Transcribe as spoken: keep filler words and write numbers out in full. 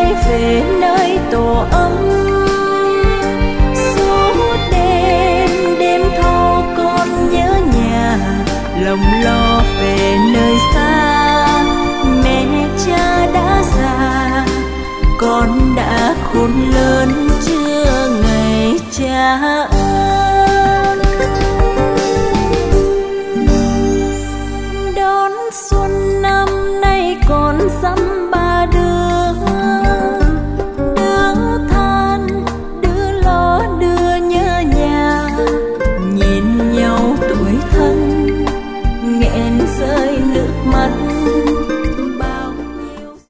quay về nơi tổ ấm. Suốt đêm đêm thâu con nhớ nhà, lòng lo về nơi xa. Mẹ cha đã già, con đã khôn lớn chưa ngày cha ơi.